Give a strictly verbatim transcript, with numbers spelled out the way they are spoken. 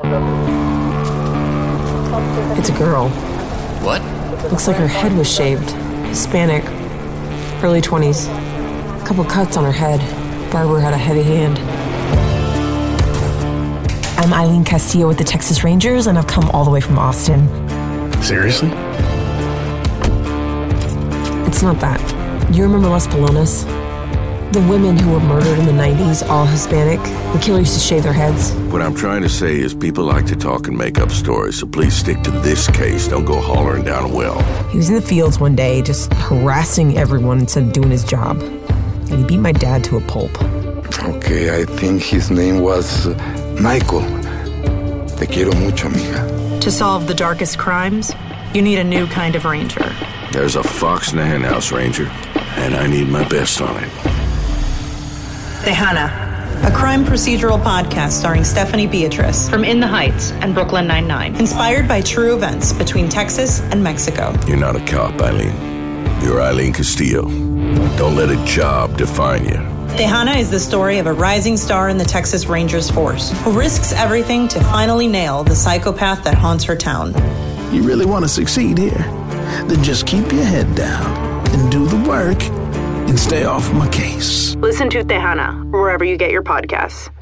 It's a girl. What? Looks like her head was shaved. Hispanic. Early twenties. A couple cuts on her head. Barber had a heavy hand. I'm Eileen Castillo with the Texas Rangers, and I've come all the way from Austin. Seriously? It's not that. You remember Las Palomas? The women who were murdered in the nineties, all Hispanic. The killer used to shave their heads. What I'm trying to say is people like to talk and make up stories, so please stick to this case. Don't go hollering down a well. He was in the fields one day, just harassing everyone instead of doing his job. And he beat my dad to a pulp. Okay, I think his name was uh, Michael. Te quiero mucho, amiga. To solve the darkest crimes, you need a new kind of ranger. There's a fox in the henhouse, Ranger, and I need my best on it. Tejana, a crime procedural podcast starring Stephanie Beatrice from In the Heights and Brooklyn Nine-Nine. Inspired by true events between Texas and Mexico. You're not a cop, Eileen. You're Eileen Castillo. Don't let a job define you. Tejana is the story of a rising star in the Texas Rangers force who risks everything to finally nail the psychopath that haunts her town. You really want to succeed here? Then just keep your head down and do the work and stay off my case. Listen to Tejana wherever you get your podcasts.